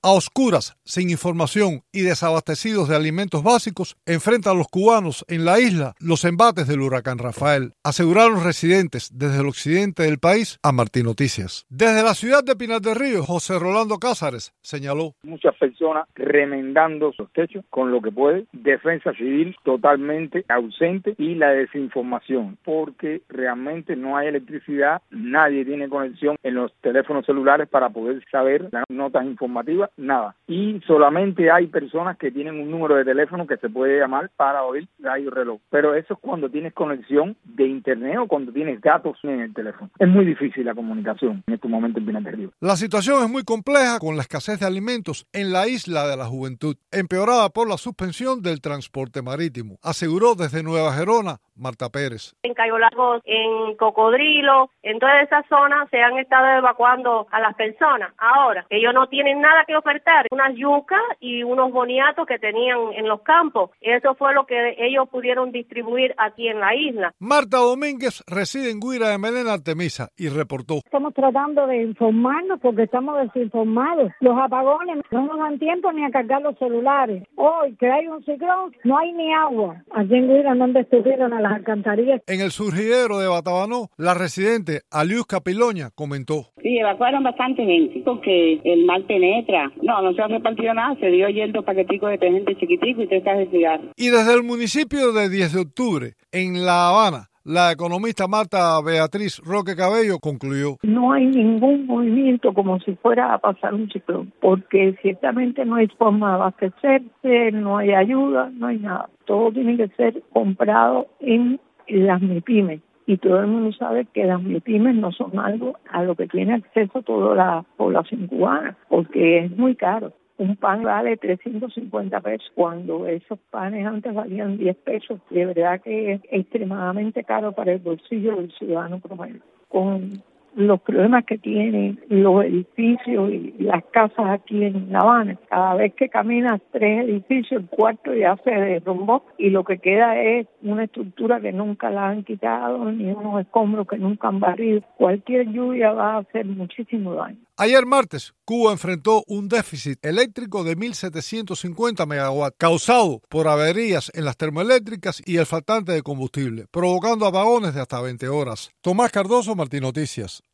A oscuras, sin información y desabastecidos de alimentos básicos, enfrentan los cubanos en la isla los embates del huracán Rafael, aseguraron residentes desde el occidente del país a Martín Noticias. Desde la ciudad de Pinar del Río, José Rolando Cázares señaló: muchas personas remendando sus techos con lo que puede, defensa civil totalmente ausente y la desinformación, porque realmente no hay electricidad, nadie tiene conexión en los teléfonos celulares para poder saber las notas informativas, nada. Y solamente hay personas que tienen un número de teléfono que se puede llamar para oír radio reloj. Pero eso es cuando tienes conexión de internet o cuando tienes datos en el teléfono. Es muy difícil la comunicación en este momento en Pinar del Río. La situación es muy compleja con la escasez de alimentos en la isla de la Juventud, empeorada por la suspensión del transporte marítimo, aseguró desde Nueva Gerona Marta Pérez. En Cayo Largo, en Cocodrilo, en toda esa zona se han estado evacuando a las personas. Ahora, ellos no tienen nada que ofertar, unas yucas y unos boniatos que tenían en los campos. Eso fue lo que ellos pudieron distribuir aquí en la isla. Marta Domínguez reside en Guira de Melena, Artemisa, y reportó: estamos tratando de informarnos porque estamos desinformados. Los apagones no nos dan tiempo ni a cargar los celulares. Hoy que hay un ciclón, no hay ni agua. Aquí en Guira no destruyeron a las alcantarillas. En el surgidero de Batabanó, la residente Alius Capiloña comentó: sí, evacuaron bastante gente porque el mal penetra. No se ha repartido nada, se dio ayer 2 paqueticos de detergente chiquitico y 3 cajas de cigarros. Y desde el municipio de 10 de octubre, en La Habana, la economista Marta Beatriz Roque Cabello concluyó: no hay ningún movimiento como si fuera a pasar un ciclón, porque ciertamente no hay forma de abastecerse, no hay ayuda, no hay nada. Todo tiene que ser comprado en las MIPYMES. Y todo el mundo sabe que las MIPYMES no son algo a lo que tiene acceso toda la población cubana, porque es muy caro. Un pan vale 350 pesos, cuando esos panes antes valían 10 pesos. De verdad que es extremadamente caro para el bolsillo del ciudadano promedio. Con los problemas que tienen los edificios y las casas aquí en La Habana, cada vez que caminas 3 edificios, el cuarto ya se derrumbó y lo que queda es una estructura que nunca la han quitado, ni unos escombros que nunca han barrido. Cualquier lluvia va a hacer muchísimo daño. Ayer martes, Cuba enfrentó un déficit eléctrico de 1.750 megawatts, causado por averías en las termoeléctricas y el faltante de combustible, provocando apagones de hasta 20 horas. Tomás Cardoso, Martín Noticias.